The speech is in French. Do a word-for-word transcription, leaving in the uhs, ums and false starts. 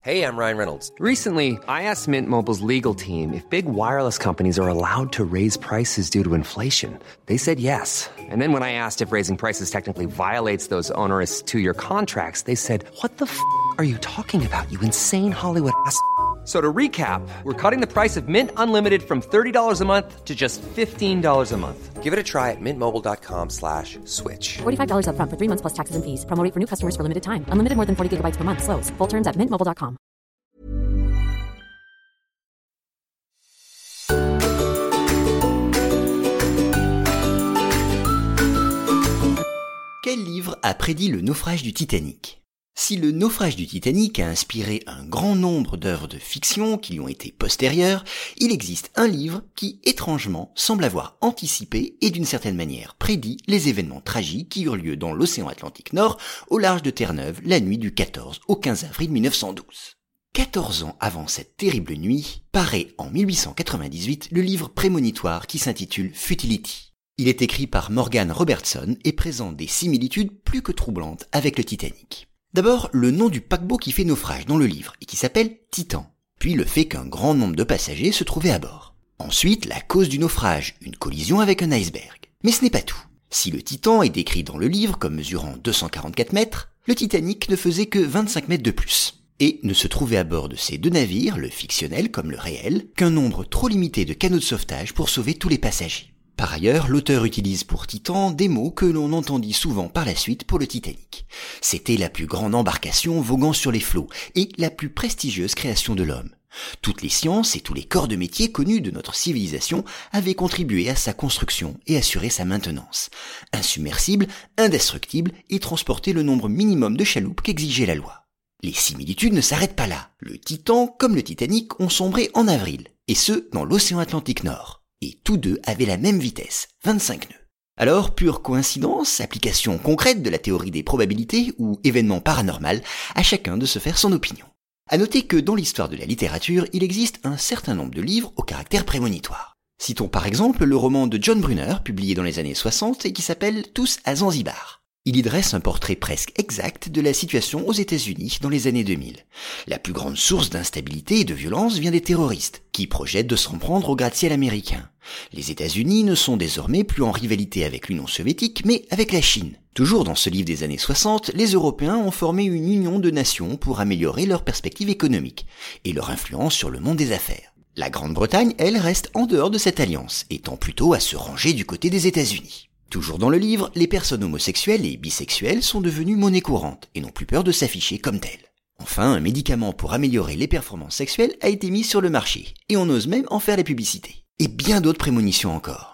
Hey, I'm Ryan Reynolds. Recently, I asked Mint Mobile's legal team if big wireless companies are allowed to raise prices due to inflation. They said yes. And then when I asked if raising prices technically violates those onerous two-year contracts, they said, what the f*** are you talking about, you insane Hollywood ass f- So to recap, we're cutting the price of Mint Unlimited from thirty dollars a month to just fifteen dollars a month. Give it a try at mintmobile.com slash switch. forty-five dollars up front for three months plus taxes and fees. Promo rate for new customers for limited time. Unlimited more than forty gigabytes per month. Slows full terms at mint mobile dot com. Quel livre a prédit le naufrage du Titanic ? Si le naufrage du Titanic a inspiré un grand nombre d'œuvres de fiction qui lui ont été postérieures, il existe un livre qui, étrangement, semble avoir anticipé et d'une certaine manière prédit les événements tragiques qui eurent lieu dans l'océan Atlantique Nord, au large de Terre-Neuve, la nuit du quatorze au quinze avril mille neuf cent douze. quatorze ans avant cette terrible nuit, paraît en mille huit cent quatre-vingt-dix-huit le livre prémonitoire qui s'intitule Futility. Il est écrit par Morgan Robertson et présente des similitudes plus que troublantes avec le Titanic. D'abord, le nom du paquebot qui fait naufrage dans le livre et qui s'appelle Titan, puis le fait qu'un grand nombre de passagers se trouvaient à bord. Ensuite, la cause du naufrage, une collision avec un iceberg. Mais ce n'est pas tout. Si le Titan est décrit dans le livre comme mesurant deux cent quarante-quatre mètres, le Titanic ne faisait que vingt-cinq mètres de plus, et ne se trouvait à bord de ces deux navires, le fictionnel comme le réel, qu'un nombre trop limité de canots de sauvetage pour sauver tous les passagers. Par ailleurs, l'auteur utilise pour Titan des mots que l'on entendit souvent par la suite pour le Titanic. C'était la plus grande embarcation voguant sur les flots et la plus prestigieuse création de l'homme. Toutes les sciences et tous les corps de métier connus de notre civilisation avaient contribué à sa construction et assuré sa maintenance. Insubmersible, indestructible et transporter le nombre minimum de chaloupes qu'exigeait la loi. Les similitudes ne s'arrêtent pas là. Le Titan, comme le Titanic, ont sombré en avril, et ce, dans l'océan Atlantique Nord. Et tous deux avaient la même vitesse, vingt-cinq nœuds. Alors, pure coïncidence, application concrète de la théorie des probabilités ou événement paranormal, à chacun de se faire son opinion. À noter que dans l'histoire de la littérature, il existe un certain nombre de livres au caractère prémonitoire. Citons par exemple le roman de John Brunner, publié dans les années soixante et qui s'appelle « Tous à Zanzibar ». Il y dresse un portrait presque exact de la situation aux États-Unis dans les années deux mille. La plus grande source d'instabilité et de violence vient des terroristes, qui projettent de s'en prendre au gratte-ciel américain. Les États-Unis ne sont désormais plus en rivalité avec l'Union soviétique, mais avec la Chine. Toujours dans ce livre des années soixante, les Européens ont formé une union de nations pour améliorer leurs perspectives économiques et leur influence sur le monde des affaires. La Grande-Bretagne, elle, reste en dehors de cette alliance, étant plutôt à se ranger du côté des États-Unis. Toujours dans le livre, les personnes homosexuelles et bisexuelles sont devenues monnaie courante et n'ont plus peur de s'afficher comme telles. Enfin, un médicament pour améliorer les performances sexuelles a été mis sur le marché et on ose même en faire la publicité. Et bien d'autres prémonitions encore.